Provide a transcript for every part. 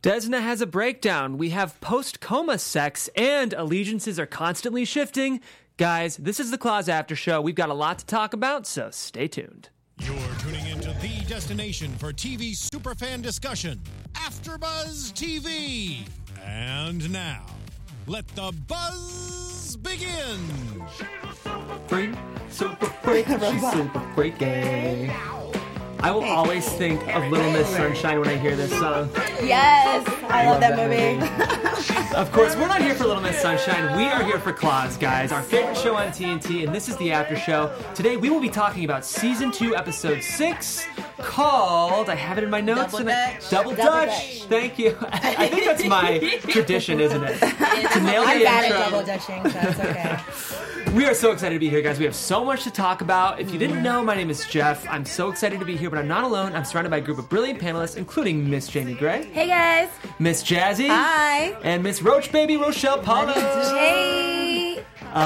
Desna has a breakdown. We have post-coma sex, and allegiances are constantly shifting. Guys, this is the Claws After Show. We've got a lot to talk about, so stay tuned. You're tuning into the destination for TV superfan discussion, AfterBuzz TV. And now, let the buzz begin. Freak, super freak, she's super freaky. I will always think of Little Miss Sunshine when I hear this song. Yes, I love that movie. Of course, we're not here for Little Miss Sunshine. We are here for Claws, guys, our favorite show on TNT, and this is the After Show. Today, we will be talking about Season 2, Episode 6, called, I have it in my notes. Double Dutch. Thank you. I think that's my tradition, isn't it? To nail the I'm bad intro. at double dutching, so it's okay. We are so excited to be here, guys. We have so much to talk about. If you didn't know, my name is Jeff. I'm so excited to be here, but I'm not alone. I'm surrounded by a group of brilliant panelists, including Miss Jamie Gray, Hey guys. Miss Jazzy, Hi. and Miss Roach Baby Rochelle Paulo. Hey.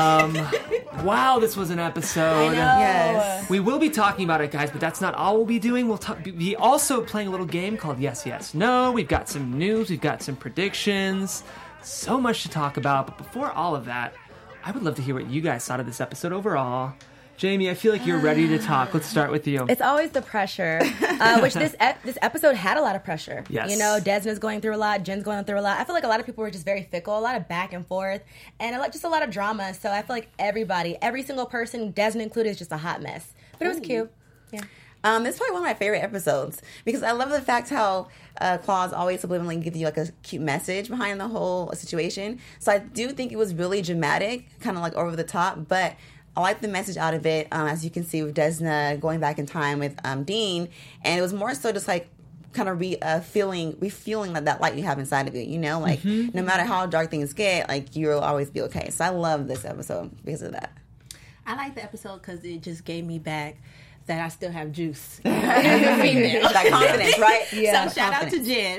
Wow, this was an episode. I know. Yes. We will be talking about it, guys, but that's not all we'll be doing. We'll be also playing a little game called Yes, Yes, No. We've got some news. We've got some predictions. So much to talk about. But before all of that, I would love to hear what you guys thought of this episode overall. Jamie, I feel like you're ready to talk. Let's start with you. It's always the pressure, which this episode had a lot of pressure. Yes. You know, Desna's going through a lot, Jen's going through a lot. I feel like a lot of people were just very fickle, a lot of back and forth, and just a lot of drama. So I feel like every single person, Desna included, is just a hot mess. But it was cute. Yeah. It's probably one of my favorite episodes because I love the fact how Claws always subliminally give you like a cute message behind the whole situation. So I do think it was really dramatic, kind of like over the top, but I like the message out of it. As you can see with Desna going back in time with Dean, and it was more so just like kind of refueling that light you have inside of you. You know, like no matter how dark things get, like you'll always be okay. So I love this episode because of that. I like the episode because it just gave me back that I still have juice. That confidence, right? Yeah. So shout out to Jen.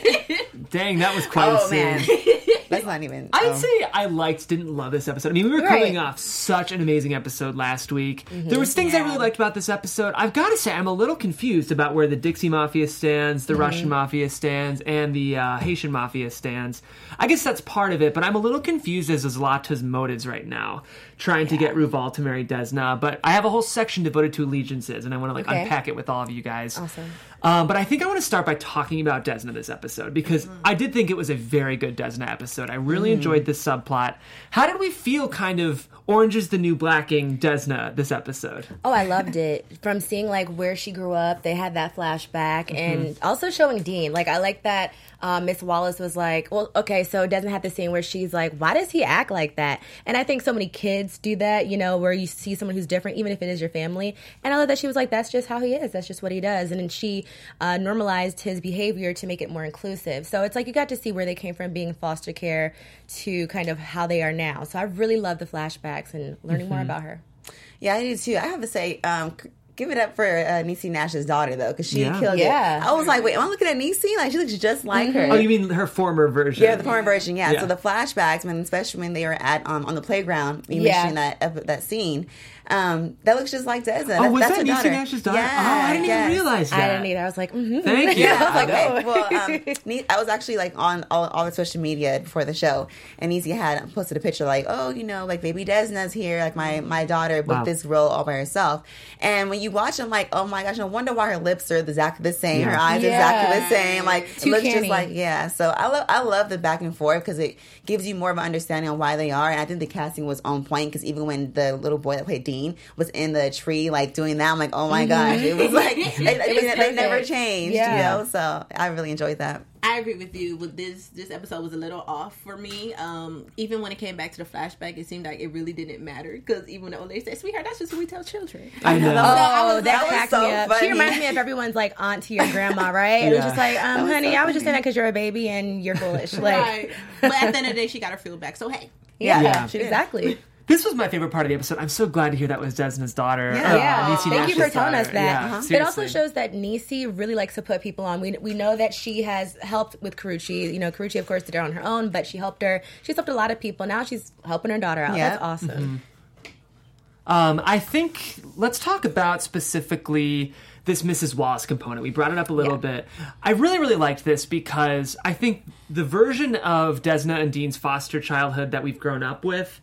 Dang, that was quite a Oh scene. man, that's not even. I'd say I didn't love this episode. I mean, we were coming off such an amazing episode last week. There was things I really liked about this episode. I've got to say, I'm a little confused about where the Dixie Mafia stands, the Russian Mafia stands, and the Haitian Mafia stands. I guess that's part of it, but I'm a little confused as to Zlata's motives right now, trying to get Ruval to marry Desna. But I have a whole section devoted to allegiances, and I want to unpack it with all of you guys. Awesome. But I think I want to start by talking about Desna this episode, because I did think it was a very good Desna episode. I really enjoyed this subplot. How did we feel kind of Orange is the New Blacking Desna this episode? Oh, I loved it. From seeing like where she grew up, they had that flashback, and also showing Dean. Like I like that Miss Wallace was like, well, okay, so Desna had the scene where she's like, why does he act like that? And I think so many kids do that, you know, where you see someone who's different, even if it is your family. And I love that she was like, that's just how he is. That's just what he does. And then she normalized his behavior to make it more inclusive. So it's like you got to see where they came from being in foster care to kind of how they are now. So I really love the flashbacks and learning more about her. Yeah, I do too. I have to say, give it up for Niecy Nash's daughter though, because she killed Yeah. it. I was like, wait, am I looking at Niecy? Like she looks just like her. Oh, you mean her former version? Yeah, the former version. Yeah. Yeah. So the flashbacks, especially when they were at on the playground, you Yeah. mentioned that scene. That looks just like Desna. Oh, was that's that her Niecy daughter. Nash's daughter? Yeah, I didn't even yes. realize that. I didn't either. I was like, Thank you. Yeah, I was like, I wait. Well, I was actually like on all the social media before the show, and Niecy had posted a picture like, oh, you know, like baby Desna's here, like my daughter booked this role all by herself. And when you watch them, like, oh my gosh, no wonder why her lips are exactly the same, her eyes are exactly the same, like Too it looks canny. just like So I love the back and forth because it gives you more of an understanding on why they are, and I think the casting was on point because even when the little boy that played Dean was in the tree, like doing that, I'm like, oh my gosh, it was like they never changed, you know. So I really enjoyed that. I agree with you. With this episode was a little off for me. Even when it came back to the flashback, it seemed like it really didn't matter because even though they said, "Sweetheart, that's just what we tell children." I know. Oh, that that cracked was so me up. funny. She reminds me of everyone's like auntie or grandma, right? It was just like, honey, I was just saying that because you're a baby and you're foolish. Like, Right. But at the end of the day, she got her feel back. So hey. Yeah. she did. exactly. This was my favorite part of the episode. I'm so glad to hear that was Desna's daughter. Yeah, Niecy thank you for Nash's telling us daughter. that. Yeah, It also seriously. shows that Niecy really likes to put people on. We know that she has helped with Karuchi. You know, Karuchi, of course, did it on her own, but she helped her. She's helped a lot of people. Now she's helping her daughter out. Yeah. That's awesome. I think let's talk about specifically this Mrs. Wallace component. We brought it up a little bit. I really, really liked this because I think the version of Desna and Dean's foster childhood that we've grown up with,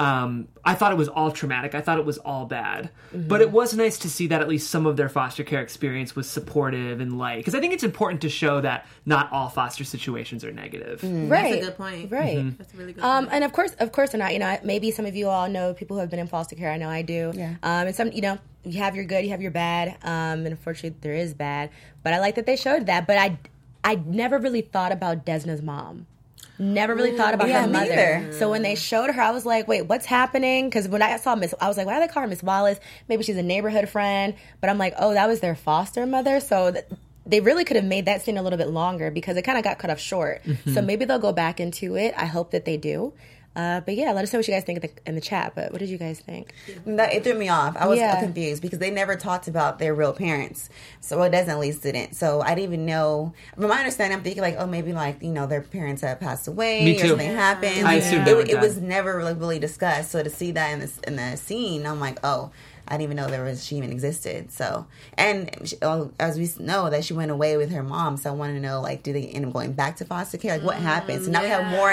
I thought it was all traumatic. I thought it was all bad. But it was nice to see that at least some of their foster care experience was supportive and light. Because I think it's important to show that not all foster situations are negative. Right. That's a good point. Right. That's a really good point. And of course, they're not. You know, maybe some of you all know people who have been in foster care. I know I do. Yeah. And some, you know, you have your good, you have your bad. And unfortunately, there is bad. But I like that they showed that. But I never really thought about Desna's mom. Never really thought about her mother. neither. So when they showed her, I was like, wait, what's happening? Because when I saw Miss, I was like, why do they call her Miss Wallace? Maybe she's a neighborhood friend. But I'm like, oh, that was their foster mother? So they really could have made that scene a little bit longer because it kind of got cut off short. So maybe they'll go back into it. I hope that they do. But yeah, let us know what you guys think in the chat. But what did you guys think? It threw me off. I was Yeah. confused because they never talked about their real parents. So it doesn't, at least didn't. So I didn't even know. From my understanding, I'm thinking like, oh, maybe like, you know, their parents had passed away Me too. or something happened. I assumed that it was was done. never like really discussed. So to see that in the scene, I'm like, oh, I didn't even know she even existed. So, and as we know that she went away with her mom. So I want to know, like, do they end up going back to foster care? Like, what happened? So now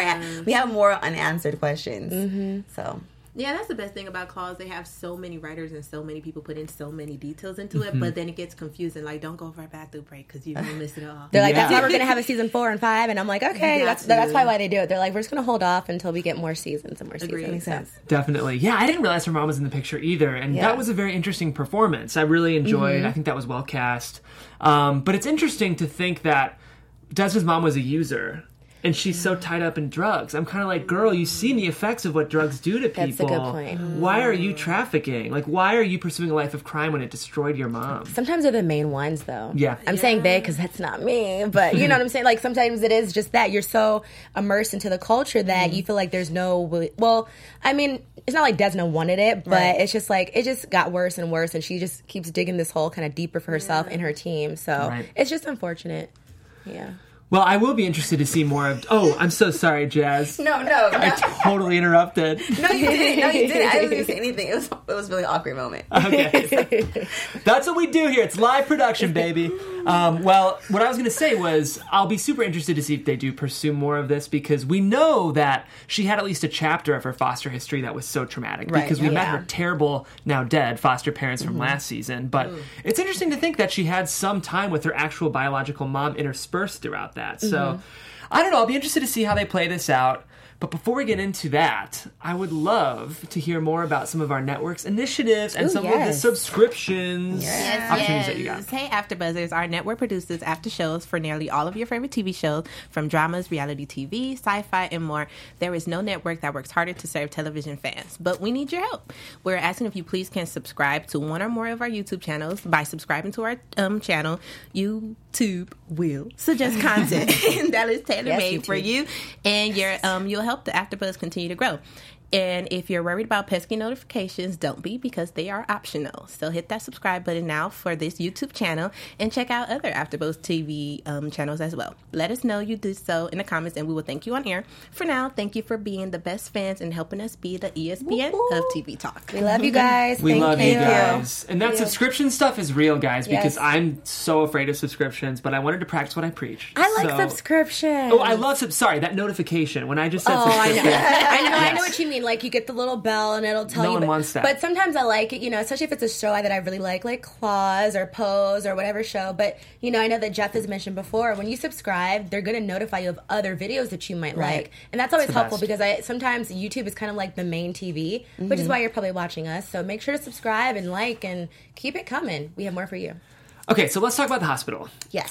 we have more unanswered questions. So. Yeah, that's the best thing about Claws. They have so many writers and so many people put in so many details into it, but then it gets confusing. Like, don't go for a bathroom break because you're going to miss it all. They're like, Yeah. that's why we're going to have a season 4 and 5. And I'm like, okay, that's probably why they do it. They're like, we're just going to hold off until we get more seasons and more Agreed. seasons. Makes sense. Definitely. Yeah, I didn't realize her mom was in the picture either. And Yeah. that was a very interesting performance. I really enjoyed. I think that was well cast. But it's interesting to think that Desna's mom was a user. And she's so tied up in drugs. I'm kind of like, girl, you've seen the effects of what drugs do to people. That's a good point. Why are you trafficking? Like, why are you pursuing a life of crime when it destroyed your mom? Sometimes they're the main ones, though. Yeah. I'm saying they because that's not me, but you know what I'm saying? Like, sometimes it is just that. You're so immersed into the culture that you feel like there's no... Well, I mean, it's not like Desna wanted it, but it's just like, it just got worse and worse, and she just keeps digging this hole kind of deeper for herself and her team. So Right. it's just unfortunate. Yeah. Well, I will be interested to see more of... Oh, I'm so sorry, Jazz. No. I totally interrupted. No, you didn't. No, you didn't. I didn't even say anything. It was a really awkward moment. Okay. That's what we do here. It's live production, baby. Well, what I was going to say was I'll be super interested to see if they do pursue more of this because we know that she had at least a chapter of her foster history that was so traumatic because we met her terrible, now dead, foster parents from last season. But it's interesting to think that she had some time with her actual biological mom interspersed throughout that. So I don't know. I'll be interested to see how they play this out. But before we get into that, I would love to hear more about some of our network's initiatives and some of the subscriptions opportunities that you got. Hey, AfterBuzzers, our network produces after shows for nearly all of your favorite TV shows, from dramas, reality TV, sci-fi, and more. There is no network that works harder to serve television fans, but we need your help. We're asking if you please can subscribe to one or more of our YouTube channels. By subscribing to our channel, YouTube will suggest content that is tailor-made for you, and you'll help the AfterBuzz continue to grow. And if you're worried about pesky notifications, don't be, because they are optional. So hit that subscribe button now for this YouTube channel and check out other AfterBuzz TV channels as well. Let us know you did so in the comments and we will thank you on air. For now, thank you for being the best fans and helping us be the ESPN of TV talk. We love you guys. We Thank love you guys. And that subscription stuff is real, guys, because Yes. I'm so afraid of subscriptions, but I wanted to practice what I preach. I like So- subscriptions. Oh, I love sorry, that notification. When I just said Oh, I subscription. know. I know Yes. what you mean. Like, you get the little bell and it'll tell No you. one but, wants that. But sometimes I like it, you know, especially if it's a show that I really like Claws or Pose or whatever show. But, you know, I know that Jeff has mentioned before, when you subscribe, they're going to notify you of other videos that you might like. And that's always the helpful best. because sometimes YouTube is kind of like the main TV, which is why you're probably watching us. So make sure to subscribe and like and keep it coming. We have more for you. Okay, so let's talk about the hospital. Yes.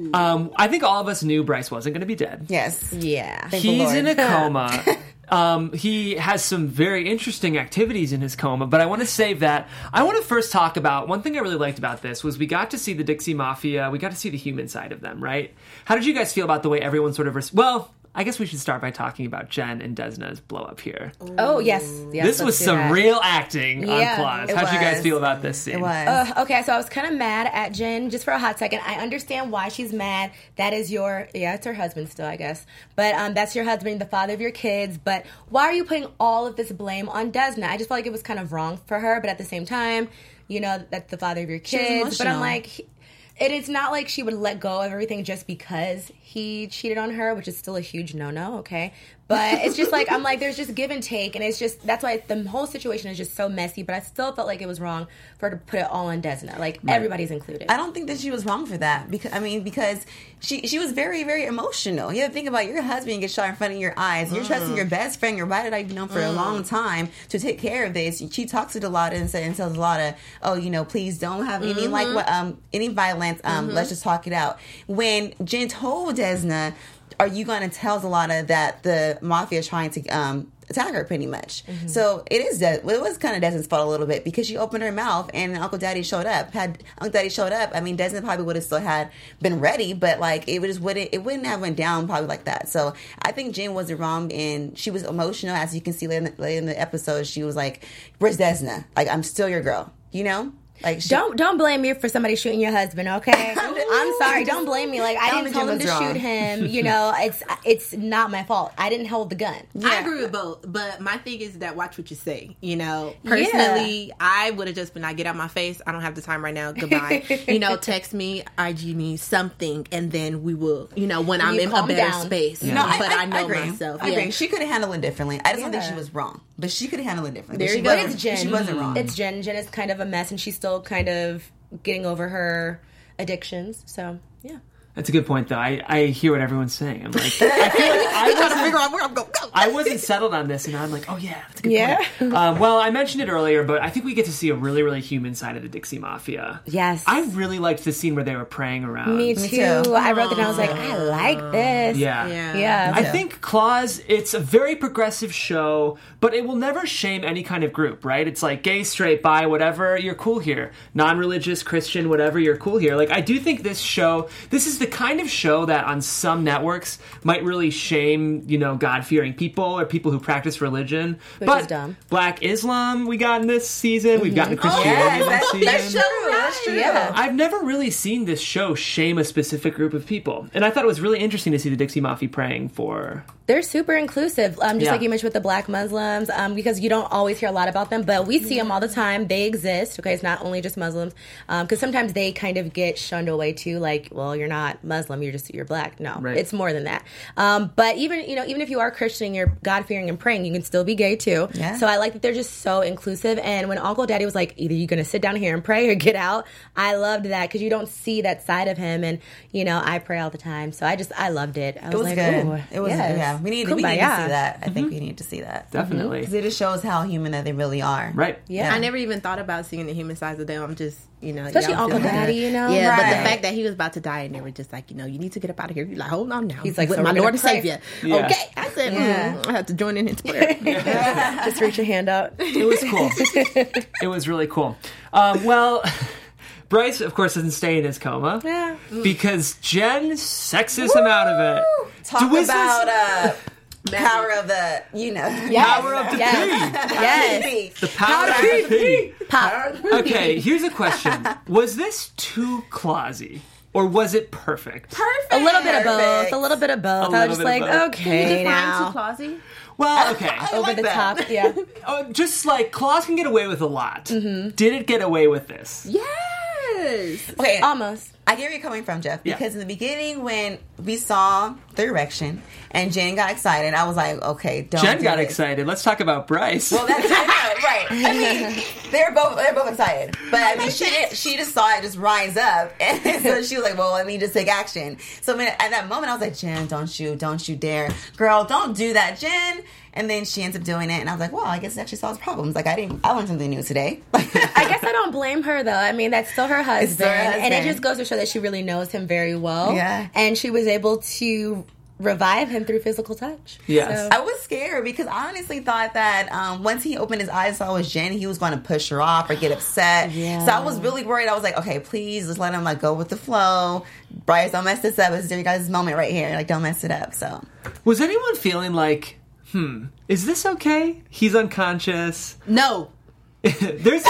I think all of us knew Bryce wasn't going to be dead. Yes. Yeah. Thank the He's Lord. in a coma. He has some very interesting activities in his coma, but I want to save that. I want to first talk about one thing I really liked about this was we got to see the Dixie Mafia. We got to see the human side of them, right? How did you guys feel about the way everyone sort of... Well, I guess we should start by talking about Jen and Desna's blow up here. Oh, yes. Yes, This was let's do some that. real acting Yeah, on Claus. it How'd you guys was. feel about this scene? It was. Okay, so I was kind of mad at Jen just for a hot second. I understand why she's mad. That is it's her husband still, I guess. But that's your husband, the father of your kids. But why are you putting all of this blame on Desna? I just felt like it was kind of wrong for her. But at the same time, that's the father of your was kids. But I'm emotional. like, it is not like she would let go of everything just because he cheated on her, which is still a huge no-no, okay? But it's just like, I'm like, there's just give and take, and it's just, that's why the whole situation is just so messy, but I still felt like it was wrong for her to put it all on Desna. Like, everybody's included. I don't think that she was wrong for that because she was very, very emotional. You have to think about your husband gets shot in front of your eyes. You're trusting your best friend, your ride that I've known for a long time to take care of this. She talks to Lotta and tells Lotta, please don't have any any violence. Let's just talk it out. When Jen told Desna, are you going to tell Lotta that the mafia is trying to attack her pretty much? So it was kind of Desna's fault a little bit because she opened her mouth and Uncle Daddy showed up. Had Uncle Daddy showed up, I mean, Desna probably would have still been ready, but like it wouldn't have went down probably like that. So I think Jen wasn't wrong, and she was emotional, as you can see later in the episode. She was like, "Where's Desna? Like, I'm still your girl," Like, don't blame me for somebody shooting your husband, okay? I'm sorry. Don't blame me. Like, I didn't tell him to shoot him. It's not my fault. I didn't hold the gun. I agree with both, but my thing is that watch what you say. Personally, I would have just been like, get out my face. I don't have the time right now. Goodbye. Text me, IG me, something, and then we will. When I'm in a better space. No, but I know agree. myself. I agree. She could have handled it differently. I just don't think she was wrong, but she could have handled it differently. There you go. It's Jen. She wasn't wrong. It's Jen. Jen is kind of a mess, and she's still kind of getting over her addictions. So, yeah. That's a good point, though. I hear what everyone's saying. I'm like, I feel like I wasn't figure out where I'm going. I wasn't settled on this, and I'm like, oh yeah, that's a good point. Well, I mentioned it earlier, but I think we get to see a really, really human side of the Dixie Mafia. Yes. I really liked the scene where they were praying around. Me too. I wrote that and I was like, I like this. Yeah. I think Claws, it's a very progressive show, but it will never shame any kind of group, right? It's like gay, straight, bi, whatever, you're cool here. Non-religious, Christian, whatever, you're cool here. Like, I do think this is the kind of show that on some networks might really shame, God-fearing people or people who practice religion. Which is dumb. Black Islam we got in this season. We've gotten Christianity this season. That's true. Yeah. I've never really seen this show shame a specific group of people. And I thought it was really interesting to see the Dixie Mafia praying for... They're super inclusive, just like you mentioned with the Black Muslims, because you don't always hear a lot about them, but we see them all the time. They exist, okay? It's not only just Muslims, because sometimes they kind of get shunned away too, like, well, you're not Muslim, you're Black. No, It's more than that. But even if you are Christian, you're God-fearing and praying, you can still be gay too. Yeah. So I like that they're just so inclusive, and when Uncle Daddy was like, either you're going to sit down here and pray or get out, I loved that, because you don't see that side of him, and, I pray all the time, so I loved it. It was good. It was, We need to see that. I think we need to see that. Definitely. Because it just shows how human that they really are. Right. Yeah. I never even thought about seeing the human sides of them. I'm just, especially Uncle Daddy, Yeah, but the fact that he was about to die and they were just like, you need to get up out of here. You're like, hold on now. He's like, with so my we're Lord and gonna Savior. Yeah. Okay. I said, I have to join in his prayer. Just reach your hand out. It was cool. It was really cool. Well... Bryce, of course, doesn't stay in his coma because Jen sexes him out of it. Talk about power of the, power of the P. Yes. The power of the P. Pop. Okay, here's a question. Was this too clausy? Or was it perfect? A little bit of both. I was just like, okay, now. Too classy? Well, okay. Over the top, yeah. Just like, Claus can get away with a lot. Mm-hmm. Did it get away with this? Yes. Okay. Almost. I get where you're coming from, Jeff, because in the beginning when we saw the erection and Jen got excited, I was like, okay, Jen got excited. Let's talk about Bryce. Well, that's right. I mean, they're both excited, but I mean, she just saw it just rise up, and so she was like, well, let me just take action. So at that moment, I was like, Jen, don't you dare, girl, don't do that, Jen. And then she ends up doing it, and I was like, well, I guess it actually solves problems. Like, I learned something new today. I guess I don't blame her, though. I mean, that's still her husband. And it just goes to show that she really knows him very well. Yeah. And she was able to revive him through physical touch. Yes. So. I was scared because I honestly thought that once he opened his eyes and saw it was Jen, he was going to push her off or get upset. Yeah. So I was really worried. I was like, okay, please, just let him go with the flow. Bryce, don't mess this up. You guys' moment right here. Like, don't mess it up. So, was anyone feeling like, is this okay? He's unconscious. No. There's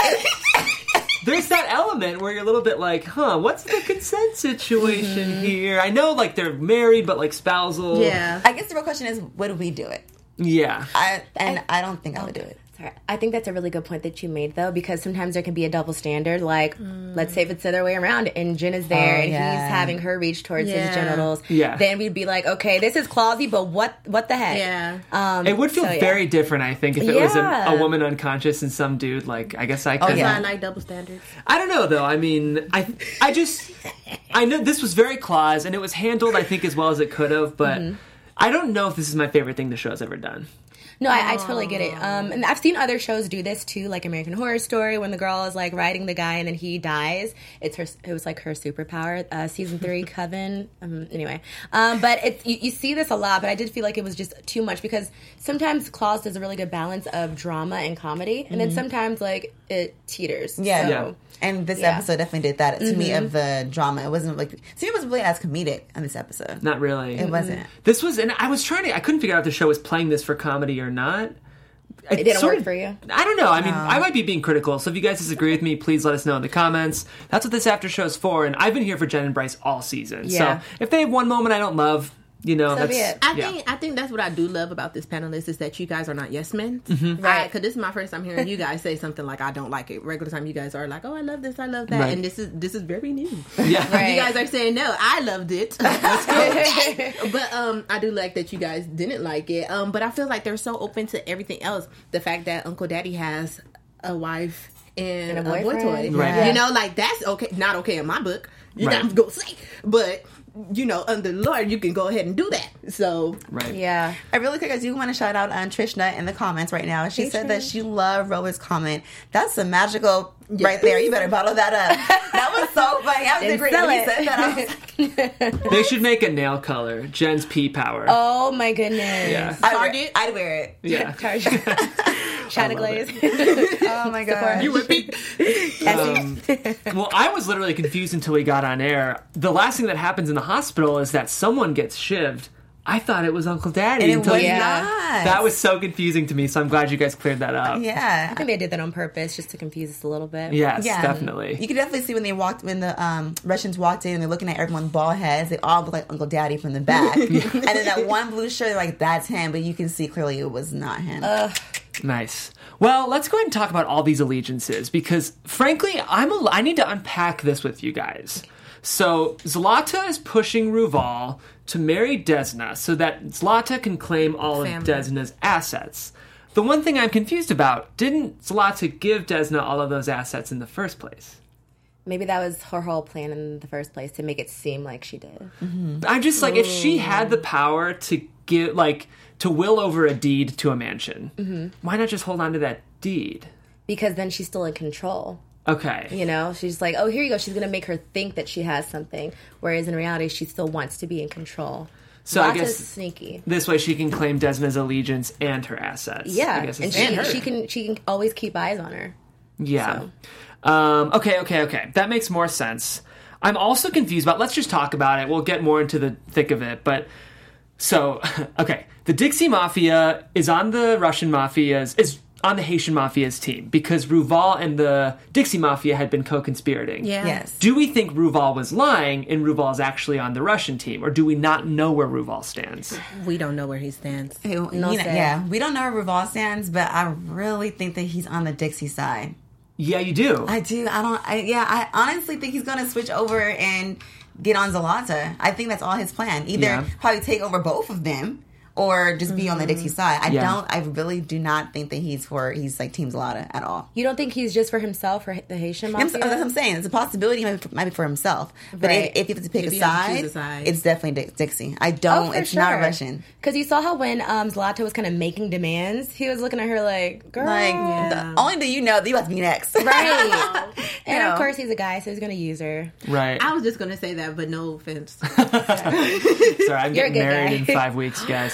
that element where you're a little bit like, what's the consent situation here? I know, they're married, but, spousal. Yeah. I guess the real question is, would we do it? Yeah. I don't think I would do it. I think that's a really good point that you made, though, because sometimes there can be a double standard. Like, let's say if it's the other way around, and Jen is there, and he's having her reach towards his genitals. Yeah. Then we'd be like, okay, this is clausy, but what the heck? Yeah. It would feel very different, I think, if it was a woman unconscious and some dude, like, I guess I could. I like double standards. I don't know, though. I mean, I know this was very Claus, and it was handled, I think, as well as it could have, but I don't know if this is my favorite thing the show's ever done. No, I totally get it. And I've seen other shows do this too, like American Horror Story, when the girl is like riding the guy and then he dies. It was like her superpower. Season 3, Coven. Anyway, but you see this a lot. But I did feel like it was just too much because sometimes Claus does a really good balance of drama and comedy, and then sometimes like it teeters. Yeah. So, And this episode definitely did that to me of the drama. It wasn't like, to me, it wasn't really as comedic on this episode. Not really. It wasn't. This was, and I couldn't figure out if the show was playing this for comedy or not. It didn't work for you? I don't know. I mean, I might be being critical, so if you guys disagree with me, please let us know in the comments. That's what this after show is for, and I've been here for Jen and Bryce all season. Yeah. So if they have one moment I don't love, you know, So that's... be it. I think that's what I do love about this panelist is that you guys are not yes men. Right. Because this is my first time hearing you guys say something like I don't like it. Regular time you guys are like, oh, I love this, I love that, Right. and this is very new. Yeah. Right. You guys are saying no, I loved it. But I do like that you guys didn't like it. But I feel like they're so open to everything else. The fact that Uncle Daddy has a wife and a boy boyfriend. toy, Right. you know, like that's okay, not okay in my book. You're Right. not gonna say, but you know, under the Lord, you can go ahead and do that. So Right. Yeah. I really quick, I do want to shout out Trishna in the comments right now. She said that she loved Robo's comment. That's a magical right there. You better bottle that up. That was so funny. I was Then agreeing sell when you it. said that. I was like, They should make a nail color. Jen's pea power. Oh my goodness. Yeah. I'd wear it. Yeah. China glaze. Oh my god. you repeat. Well, I was literally confused until we got on air. The last thing that happens in the hospital is that someone gets shivved. I thought it was Uncle Daddy. And it until was you- not. That was so confusing to me, so I'm glad you guys cleared that up. Yeah. I think they did that on purpose just to confuse us a little bit. Yes, Yeah. definitely. You could definitely see when the Russians walked in and they're looking at everyone's bald heads. They all look like Uncle Daddy from the back. And then that one blue shirt, they're like, that's him. But you can see clearly it was not him. Nice. Well, let's go ahead and talk about all these allegiances because, frankly, I need to unpack this with you guys. So Zlata is pushing Ruval to marry Desna so that Zlata can claim all of Desna's assets. The one thing I'm confused about, didn't Zlata give Desna all of those assets in the first place? Maybe that was her whole plan in the first place, to make it seem like she did. I'm just like, if she had the power to give, like, to will over a deed to a mansion, why not just hold on to that deed? Because then she's still in control. Okay. You know, she's like, oh, here you go. She's going to make her think that she has something. Whereas in reality, she still wants to be in control. So Lots I guess of sneaky. this way she can claim Desna's allegiance and her assets. Yeah. I guess And it's- she can always keep eyes on her. Yeah. Okay. That makes more sense. I'm also confused about, let's just talk about it. We'll get more into the thick of it. But, so, okay. The Dixie Mafia is on the Russian Mafia's, is on the Haitian Mafia's team because Ruval and the Dixie Mafia had been co-conspirating. Yeah. Yes. Do we think Ruval was lying and Ruval's actually on the Russian team? Or do we not know where Ruval stands? We don't know where he stands. We don't know where Ruval stands, but I really think that he's on the Dixie side. Yeah, you do. I do. I honestly think he's going to switch over and get on Zlata. I think that's all his plan. Either probably take over both of them or just be on the Dixie side. I really do not think that he's like Team Zlata at all. You don't think he's just for himself, for the Haitian Mafia? That's what I'm saying. It's a possibility he might be for himself. But Right. if you have to pick If a you have to choose side, a side. it's definitely Dixie. I don't. Oh, for it's not sure. Russian. Because you saw how when Zlata was kind of making demands, he was looking at her like, girl. Like, only do you know that you have to be next. Right. And know. of course he's a guy, so he's going to use her. Right. I was just gonna say that, but no offense. Sorry, I'm You're a getting good married guy. in 5 weeks, guys.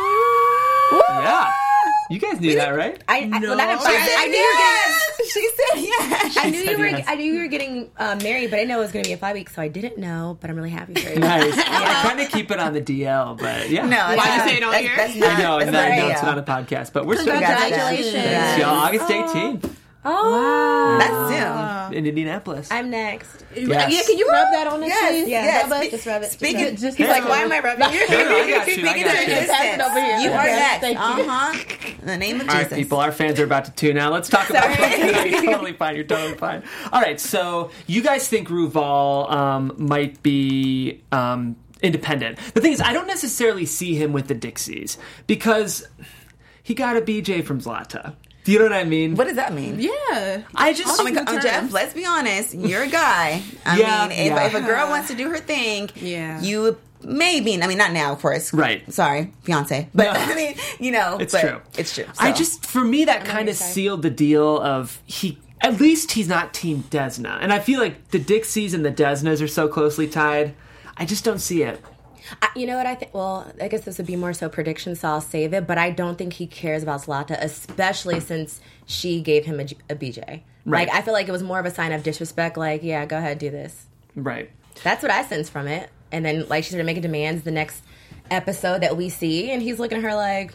Yeah. You guys knew that, right? I knew you were getting. She said yes. I knew said you were. yes. I knew you were getting married, but I didn't know it was going to be in 5 weeks, so I didn't know. But I'm really happy for you. Nice. I kind of keep it on the DL, but yeah. No, Why you say it on that's, here? That's not, I know, and that's I know not it's real. not a podcast, but we're still Congratulations. Yes. Yeah, August 18th Oh, That's soon. in Indianapolis. I'm next. Yes. Yeah, can you rub that on his Yes, face? Yeah, yes. rub it. Just rub it. Speaking, Just He's keep like, why am I rubbing you? No, I got you. I Speaking got to you. assistant, it over here. You are next. Thank you. In the name of All Jesus. right, people, our fans are about to tune out. Let's talk about You're totally fine. You're totally fine. All right, so you guys think Ruval might be independent. The thing is, I don't necessarily see him with the Dixies because he got a BJ from Zlata. Do you know what I mean? What does that mean? Yeah. I just... Oh my God, Jeff, let's be honest. You're a guy. I mean, if a girl wants to do her thing, you maybe, I mean, not now, of course. Right. Sorry, fiance. But, I mean, it's true. It's true. So. For me, that kind of sealed the deal of at least he's not Team Desna. And I feel like the Dixies and the Desnas are so closely tied. I just don't see it. You know what I think? Well, I guess this would be more so prediction, so I'll save it. But I don't think he cares about Zlata, especially since she gave him a BJ. Right. Like, I feel like it was more of a sign of disrespect. Like, yeah, go ahead, do this. Right. That's what I sense from it. And then, like, she started making demands the next episode that we see, and he's looking at her like...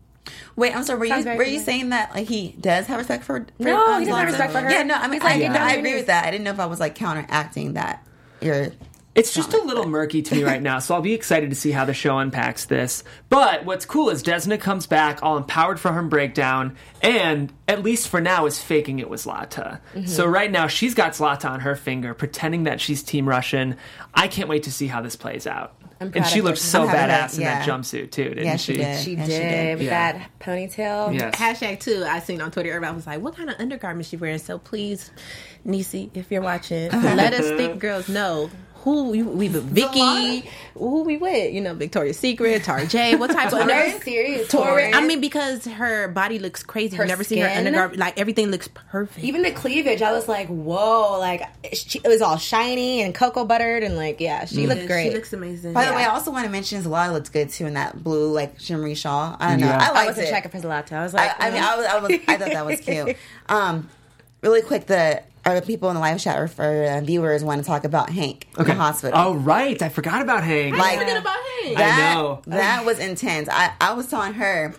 Wait, I'm sorry. Were you saying that like he does have respect for No, he doesn't have respect for her. Yeah, no. I mean, He's like, I agree with that. I didn't know if I was like counteracting that. It's just a little murky to me right now, so I'll be excited to see how the show unpacks this. But what's cool is Desna comes back all empowered from her breakdown, and at least for now is faking it with Zlata. Mm-hmm. So right now she's got Zlata on her finger, pretending that she's Team Russian. I can't wait to see how this plays out. And she looked so badass in that jumpsuit too, didn't she? She did with that ponytail. Yes. Hashtag too. I seen on Twitter, everybody was like, "What kind of undergarments she wearing?" So please, Niecy, if you're watching, let us thick girls know who we with. Vicky, who we with? You know, Victoria's Secret, Tarjay. What type of very serious Taurus? I mean, because her body looks crazy. You've never seen her undergarment. Like everything looks perfect. Even the cleavage, I was like, whoa! Like it was all shiny and cocoa buttered, and like, yeah, she looked great. She looks amazing. By the way, I also want to mention Zlata looks good too in that blue like shimmery shawl. I don't know. I wasn't checking for Zlata. I was like, I thought that was cute. Really quick, the people in the live chat or viewers want to talk about Hank in the hospital. Oh, right. I forgot about Hank. I forget about Hank. I know. That was intense. I was telling her,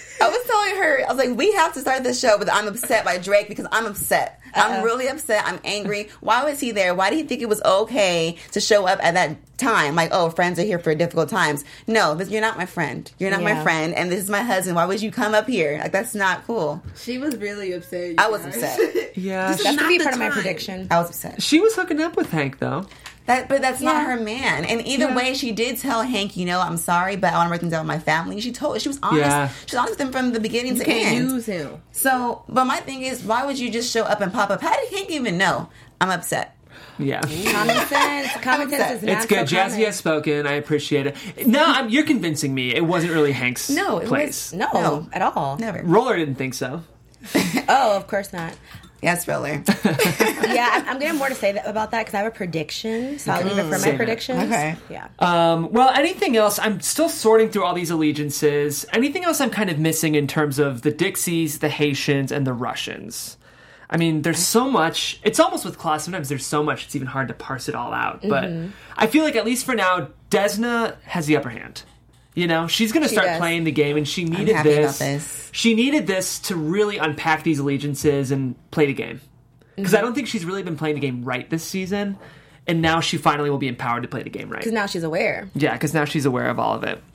I was like, we have to start this show with I'm upset by Drake because I'm upset. I'm really upset. I'm angry. Why was he there? Why did he think it was okay to show up at that time? Like, oh, friends are here for difficult times. No, you're not my friend. You're not my friend, and this is my husband. Why would you come up here? Like, that's not cool. She was really upset. I was upset. Yeah. That's to be part of my prediction. I was upset. She was hooking up with Hank, though. But that's not her man. And either way, she did tell Hank, I'm sorry, but I want to work things out with my family. She was honest. Yeah. She was honest with him from the beginning to can't end. use him. So, but my thing is, why would you just show up and pop up? How did Hank even know? I'm upset. Yeah. Common sense. Common sense is not It's good. so Jazzy common. has spoken. I appreciate it. No, you're convincing me. It wasn't really Hank's place. No, at all. Never. Roller didn't think so. Oh, of course not. Yes, Roller. Yeah, I'm going to have more to say about that because I have a prediction, so I'll leave it for Save my it. predictions. Okay. Yeah. Well, anything else? I'm still sorting through all these allegiances. Anything else I'm kind of missing in terms of the Dixies, the Haitians, and the Russians? I mean, there's so much. It's almost with Claus. Sometimes there's so much, it's even hard to parse it all out. But I feel like, at least for now, Desna has the upper hand. She's going to start playing the game, and she needed happy about this. She needed this to really unpack these allegiances and play the game. Because I don't think she's really been playing the game right this season, and now she finally will be empowered to play the game right. Because now she's aware. Yeah, because now she's aware of all of it.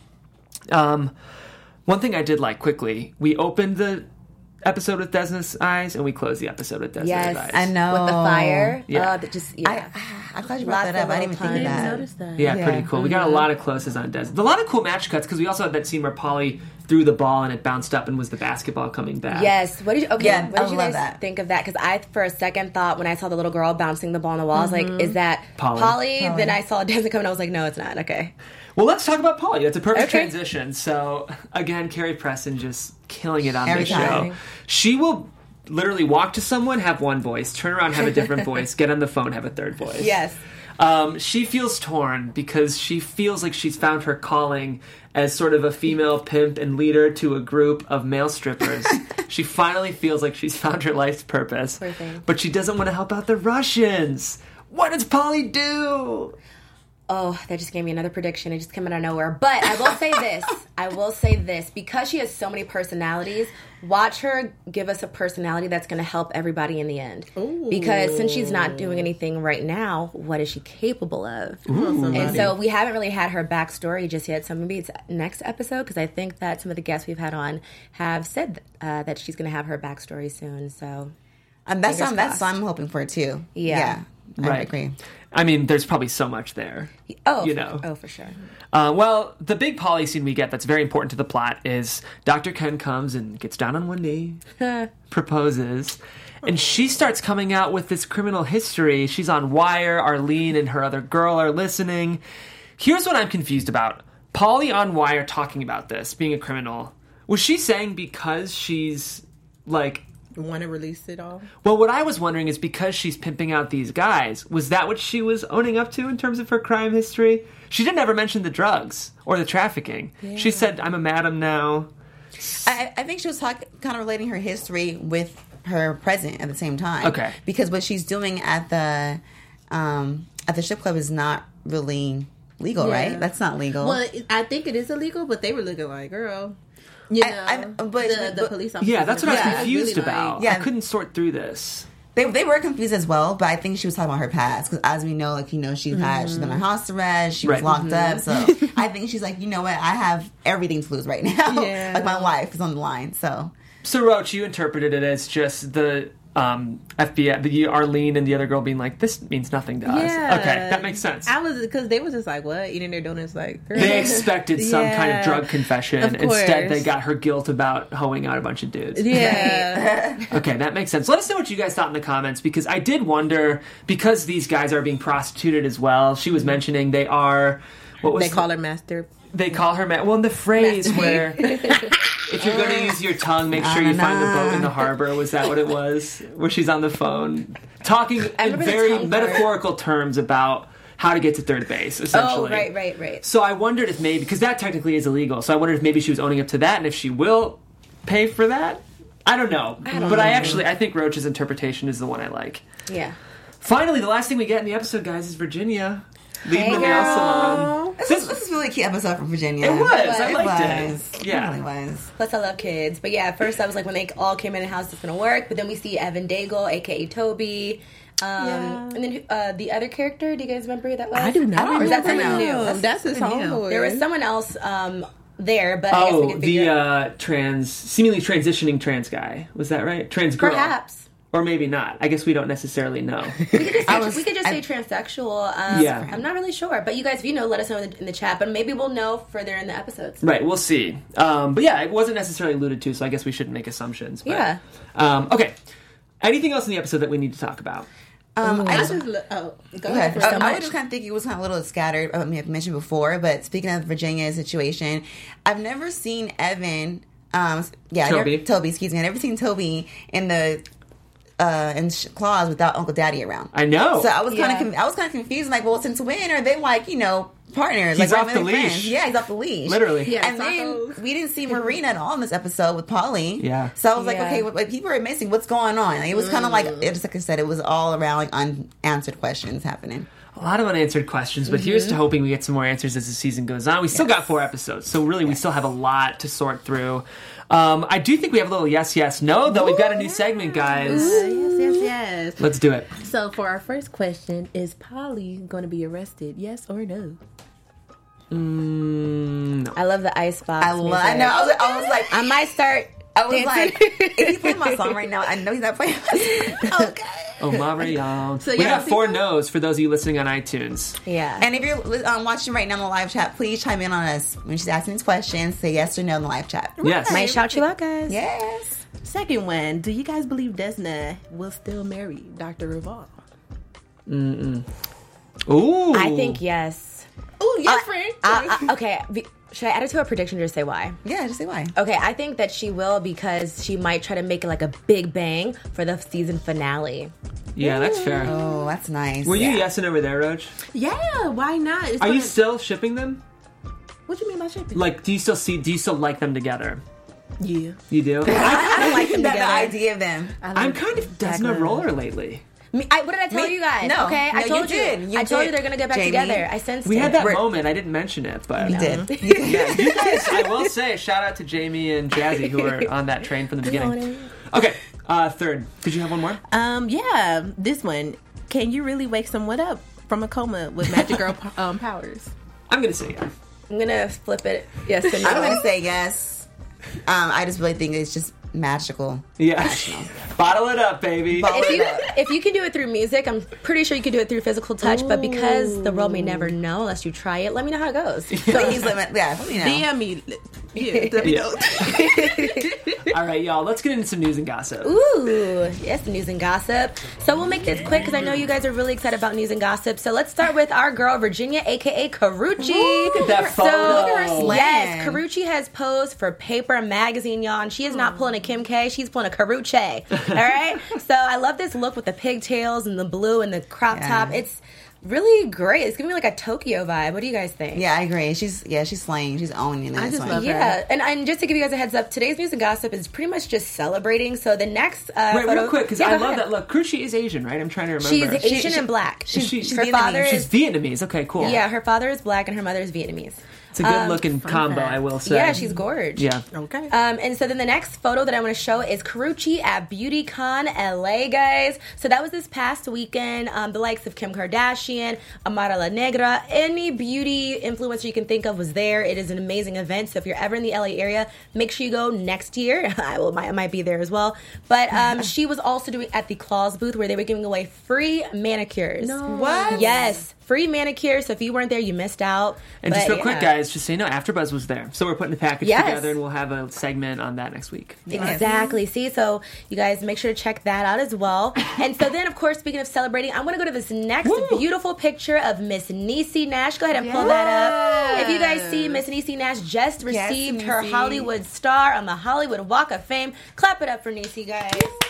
One thing I did like quickly, we opened the episode with Desna's eyes, and we closed the episode with Desna's eyes. I know. With the fire. Yeah. I'm glad you brought that up. I didn't even think of that. Notice that. Yeah, pretty cool. We got a lot of closes on Des. A lot of cool match cuts, because we also had that scene where Polly threw the ball and it bounced up and was the basketball coming back. Yes. What did you I guys love that. think of that? Because I, for a second, thought when I saw the little girl bouncing the ball on the wall, I was like, is that Polly? Then I saw Desna come and I was like, no, it's not. Okay. Well, let's talk about Polly. That's a perfect transition. So, again, Carrie Preston just killing it on this show. She will literally walk to someone, have one voice, turn around, have a different voice, get on the phone, have a third voice. Yes. She feels torn because she feels like she's found her calling as sort of a female pimp and leader to a group of male strippers. She finally feels like she's found her life's purpose. Poor thing. But she doesn't want to help out the Russians. What does Polly do? Oh, that just gave me another prediction. It just came out of nowhere. But I will say this. Because she has so many personalities, watch her give us a personality that's going to help everybody in the end. Ooh. Because since she's not doing anything right now, what is she capable of? Ooh. And so we haven't really had her backstory just yet. So maybe it's next episode, because I think that some of the guests we've had on have said that she's going to have her backstory soon. So that's what I'm hoping for, too. Yeah. I agree. I mean, there's probably so much there. Oh, for sure. Well, the big Polly scene we get that's very important to the plot is Dr. Ken comes and gets down on one knee, proposes, and she starts coming out with this criminal history. She's on wire. Arlene and her other girl are listening. Here's what I'm confused about. Polly on wire talking about this, being a criminal. Was she saying because she's, like... want to release it all? Well, what I was wondering is because she's pimping out these guys, was that what she was owning up to in terms of her crime history? She didn't ever mention the drugs or the trafficking. Yeah. She said, I'm a madam now. I think she was kind of relating her history with her present at the same time. Okay. Because what she's doing at the strip club is not really legal, right? That's not legal. Well, I think it is illegal, but they were looking like, girl... You know, the police officers. Yeah, that's what I was confused really about. I couldn't sort through this. They were confused as well, but I think she was talking about her past. Because as we know, she's been on house arrest, she was locked up. So I think she's like, you know what, I have everything to lose right now. Yeah. Like my life is on the line. So Roach, you interpreted it as just the FBI, the Arlene and the other girl being like, this means nothing to us. Yeah. Okay, that makes sense. Because they was just like, what? Eating their donuts like... Girl. They expected some kind of drug confession. Instead, they got her guilt about hoeing out a bunch of dudes. Yeah. Okay, that makes sense. Let us know what you guys thought in the comments, because I did wonder, because these guys are being prostituted as well, she was mentioning they are... They call her master... They call her... Well, in the phrase where... If you're going to use your tongue, make sure you find the boat in the harbor. Was that what it was? Where she's on the phone talking in very metaphorical terms about how to get to third base, essentially. Oh, right. So I wondered if maybe, because that technically is illegal, so I wondered if maybe she was owning up to that, and if she will pay for that. I don't know. I think Roach's interpretation is the one I like. Yeah. Finally, the last thing we get in the episode, guys, is Virginia leaving the nail salon. This is really a key episode for Virginia. It was. I liked it. Yeah. It really was. Plus, I love kids. But yeah, at first I was like, when they all came in the house, it's going to work. But then we see Evan Daigle, a.k.a. Toby. And then the other character, do you guys remember who that was? I do not. Or is that someone new? That's his homeboy. There was someone else there, but I guess we can figure seemingly transitioning trans guy. Was that right? Trans girl. Perhaps. Or maybe not. I guess we don't necessarily know. We could just say transsexual. I'm not really sure. But you guys, if you know, let us know in the chat. But maybe we'll know further in the episodes. Right, we'll see. But yeah, it wasn't necessarily alluded to, so I guess we shouldn't make assumptions. But, yeah. Okay. Anything else in the episode that we need to talk about? Go ahead. I would just kind of think it was kind of a little scattered. I've mentioned before, but speaking of Virginia's situation, I've never seen Evan. Toby. Excuse me. I've never seen Toby in the Claws without Uncle Daddy around. I know. So I was kind of confused. Like, well, since when are they partners? He's like off the leash. Friends? Yeah, he's off the leash. Literally. Yeah, and then we didn't see Marina at all in this episode with Polly. Yeah. So I was like, okay, people are missing. What's going on? Like, it was kind of just like I said, it was all around unanswered questions happening. A lot of unanswered questions, but here's to hoping we get some more answers as the season goes on. We still got 4 episodes, so really we still have a lot to sort through. I do think we have a little yes, no, though. We've got a new segment, guys. Yes. Let's do it. So for our first question, is Polly going to be arrested? Yes or no? No. I love the icebox. I was like, I might start. I was like, if he's playing my song right now, I know he's not playing my song. Okay. Oh, Marion. So we got 4 no's for those of you listening on iTunes. Yeah. And if you're watching right now in the live chat, please chime in on us when she's asking these questions. Say yes or no in the live chat. Yes. Might shout you out, guys. Yes. Second one, do you guys believe Desna will still marry Dr. Revolve? Ooh. I think yes. Ooh, yes, friend. Okay. Should I add it to a prediction or just say why? Yeah, just say why. Okay, I think that she will because she might try to make it like a big bang for the season finale. Yeah, that's fair. Oh, that's nice. Were you yesing over there, Roach? Yeah, why not? Are you still shipping them? What do you mean by shipping? Like, do you still like them together? Yeah. You do? I don't like them together. The idea of them. I'm kind of Desna Roller lately. What did I tell you guys? No. Okay, No, I told you did. You I told did, you they're gonna get back Jamie. together. I sensed We it. had that moment. I didn't mention it, but You did. yeah, you guys. I will say, shout out to Jamie and Jazzy who were on that train from the beginning. Okay, third. Did you have one more? Yeah, this one. Can you really wake someone up from a coma with magic girl powers? I'm gonna say yeah. I'm gonna flip it. Yes and no. I'm going to say yes. I just really think it's just magical. Yeah. Bottle it up, baby. If you can do it through music, I'm pretty sure you can do it through physical touch. But because the world may never know unless you try it, let me know how it goes. Please let me know. DM me. Yeah, let me know. All right, y'all. Let's get into some news and gossip. Ooh, yes, news and gossip. So we'll make this quick because I know you guys are really excited about news and gossip. So let's start with our girl Virginia, aka Karrueche. Look at that photo. So, Look at her slam. yes, Karrueche has posed for Paper Magazine, y'all, and she is not pulling a Kim K. She's pulling a Karrueche. All right. So I love this look with the pigtails and the blue and the crop top. It's really great. It's giving me like a Tokyo vibe. What do you guys think? Yeah, I agree. She's slaying. She's owning it. I just love her. Yeah, and just to give you guys a heads up, today's news and gossip is pretty much just celebrating. So the next Wait, photo, real quick, because Yeah, I go love ahead. that look. Karrueche is Asian, right? I'm trying to remember. She's Asian and black. She's her Vietnamese. father She's is Vietnamese. Okay, cool. yeah, her father is black and her mother is Vietnamese. It's a good looking combo, fact. I will say. Yeah, she's gorgeous. Yeah. Okay. And so then the next photo that I want to show is Karrueche at BeautyCon LA, guys. So that was this past weekend. The likes of Kim Kardashian, Amara La Negra, any beauty influencer you can think of was there. It is an amazing event. So if you're ever in the LA area, make sure you go next year. I might be there as well. But she was also doing at the Claws booth where they were giving away free manicures. No. What? Yes. Free manicures. So if you weren't there, you missed out. And But just real quick, yeah. guys, just so you know, AfterBuzz was there. So we're putting a package Yes. together, and we'll have a segment on that next week. Exactly. See, so you guys make sure to check that out as well. And so then, of course, speaking of celebrating, I'm going to go to this next beautiful picture of Miss Niecy Nash. Go ahead and pull that up. If you guys see, Miss Niecy Nash just received her Niecy. Hollywood star on the Hollywood Walk of Fame. Clap it up for Niecy, guys.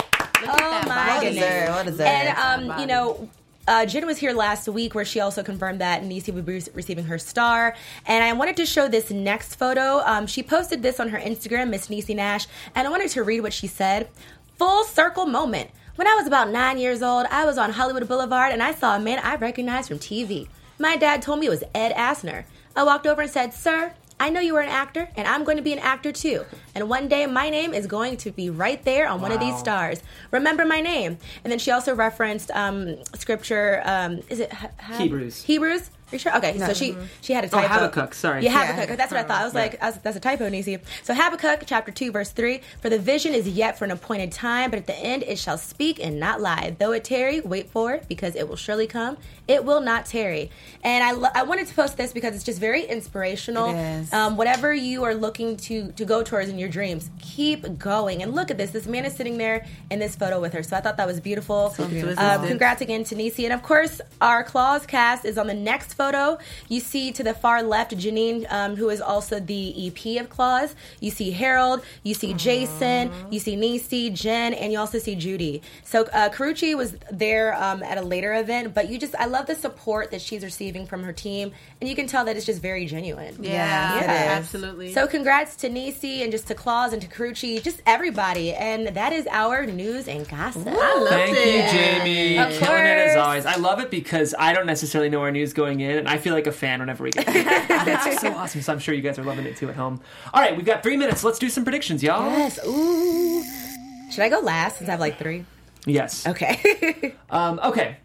Oh my Well goodness. deserved. Well deserved. And you know, Jen was here last week where she also confirmed that Niecy would be receiving her star. And I wanted to show this next photo. She posted this on her Instagram, Miss Niecy Nash, and I wanted to read what she said. Full circle moment. When I was about 9 years old, I was on Hollywood Boulevard and I saw a man I recognized from TV. My dad told me it was Ed Asner. I walked over and said, "Sir, I know you were an actor, and I'm going to be an actor too. And one day, my name is going to be right there on one of these stars. Remember my name." And then she also referenced scripture. Is it Hebrews. Hebrews? Are you sure? Okay, so she had a typo. Habakkuk, sorry. Yeah, Habakkuk. That's what I thought. I was like, that's a typo, Niecy. So Habakkuk, chapter 2, verse 3. For the vision is yet for an appointed time, but at the end it shall speak and not lie. Though it tarry, wait for it, because it will surely come. It will not tarry. And I wanted to post this because it's just very inspirational. It is. Whatever you are looking to go towards in your dreams, keep going. And look at this. This man is sitting there in this photo with her. So I thought that was beautiful. Congrats again to Niecy. And of course, our Claws cast is on the next photo. You see to the far left Janine, who is also the EP of Claws. You see Harold. You see Jason. You see Niecy, Jen, and you also see Judy. So Karrueche was there at a later event, but I love the support that she's receiving from her team, and you can tell that it's just very genuine. Yeah, it is. absolutely. So congrats to Niecy and just to Claws and to Karrueche, just everybody. And that is our news and gossip. I loved Thank it. you, Jamie. Of Killing it as course. always. I love it because I don't necessarily know our news going in, and I feel like a fan whenever we get it. That's so awesome. So I'm sure you guys are loving it too at home. All right, we've got 3 minutes. Let's do some predictions, y'all. Yes. Ooh. Should I go last since I have like 3? Yes. Okay. Okay.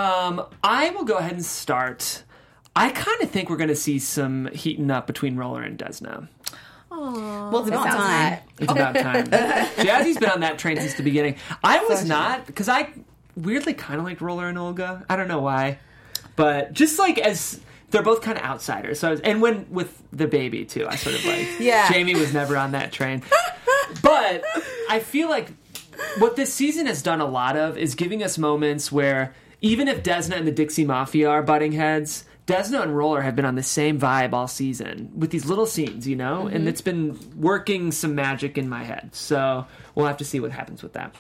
I will go ahead and start. I kind of think we're going to see some heating up between Roller and Desna. Well, it's about sounds time. hot. It's about time. Jazzy's been on that train since the beginning. I was not, because I weirdly kind of liked Roller and Olga. I don't know why. But just like as... They're both kind of outsiders. So and with the baby, too, I sort of like... Yeah. Jamie was never on that train. But I feel like what this season has done a lot of is giving us moments where even if Desna and the Dixie Mafia are butting heads... Desna and Roller have been on the same vibe all season with these little scenes, you know? And it's been working some magic in my head. So we'll have to see what happens with that.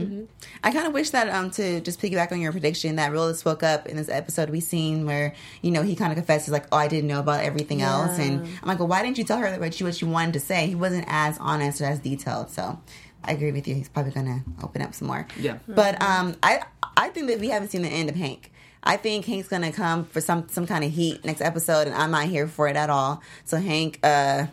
I kind of wish that to just piggyback on your prediction that Roller spoke up in this episode we seen where he kind of confesses like, oh, I didn't know about everything else, and I'm like, well, why didn't you tell her what you wanted to say? He wasn't as honest or as detailed. So I agree with you. He's probably gonna open up some more. Yeah. But I think that we haven't seen the end of Hank. I think Hank's gonna come for some kind of heat next episode, and I'm not here for it at all. So Hank, I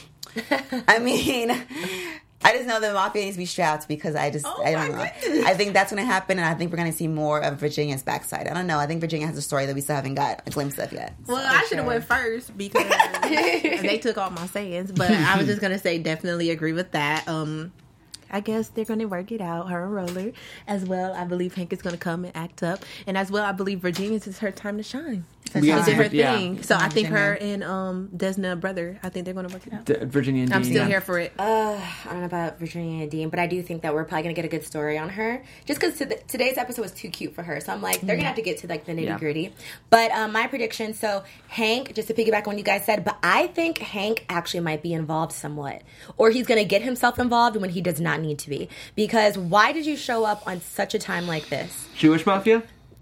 mean, I just know the mafia needs to be strapped because I don't know. I think that's gonna happen, and I think we're gonna see more of Virginia's backside. I don't know. I think Virginia has a story that we still haven't got a glimpse of yet. Well, I should have went first because they took all my sayings, but I was just gonna say definitely agree with that. I guess they're going to work it out, her and Roller. As well, I believe Hank is going to come and act up. And as well, I believe Virginia's is her time to shine. She did her thing. So I think her and Desna, brother, I think they're going to work it out. Virginia and Dean. I'm still here for it. I don't know about Virginia and Dean, but I do think that we're probably going to get a good story on her. Just because today's episode was too cute for her. So I'm like, they're going to have to get to like the nitty gritty. But my prediction, so Hank, just to piggyback on what you guys said, but I think Hank actually might be involved somewhat. Or he's going to get himself involved when he does not need to be. Because why did you show up on such a time like this? Jewish mafia?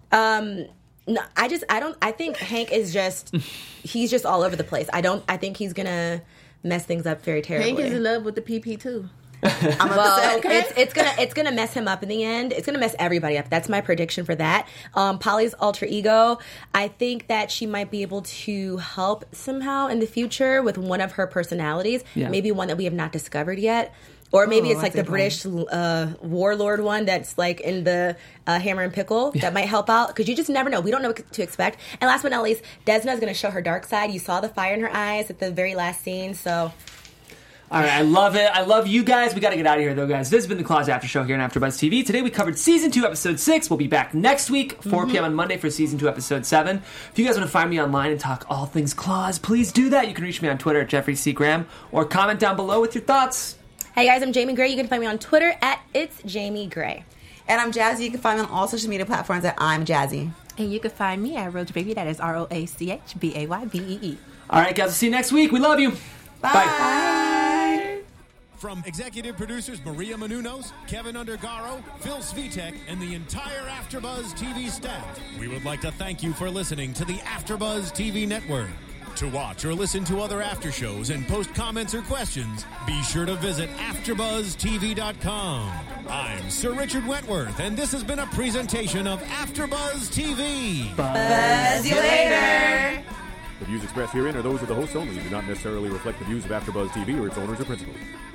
No, I think Hank is he's just all over the place. I think he's gonna mess things up very terribly. Hank is in love with the PP too. Well, okay. it's gonna mess him up in the end. It's gonna mess everybody up. That's my prediction for that. Polly's alter ego, I think that she might be able to help somehow in the future with one of her personalities. Yeah. Maybe one that we have not discovered yet. Or maybe it's like the British warlord one that's like in the Hammer and Pickle that might help out. Because you just never know. We don't know what to expect. And last but not least, Desna is going to show her dark side. You saw the fire in her eyes at the very last scene. So... All right, I love it. I love you guys. We got to get out of here, though, guys. This has been the Claws After Show here on AfterBuzz TV. Today we covered Season 2, Episode 6. We'll be back next week, 4 p.m. on Monday for Season 2, Episode 7. If you guys want to find me online and talk all things Claws, please do that. You can reach me on Twitter at Jeffrey C. Graham or comment down below with your thoughts. Hey guys, I'm Jamie Gray. You can find me on Twitter at It's Jamie Gray. And I'm Jazzy. You can find me on all social media platforms at I'm Jazzy. And you can find me at Roach Baby. That is RoachBaybee. All right, guys. We'll see you next week. We love you. Bye. Bye. From executive producers Maria Menounos, Kevin Undergaro, Phil Svitek, and the entire AfterBuzz TV staff, we would like to thank you for listening to the AfterBuzz TV network. To watch or listen to other after shows and post comments or questions, be sure to visit AfterBuzzTV.com. I'm Sir Richard Wentworth, and this has been a presentation of AfterBuzz TV. Buzz you later. The views expressed herein are those of the hosts only and do not necessarily reflect the views of AfterBuzz TV or its owners or principals.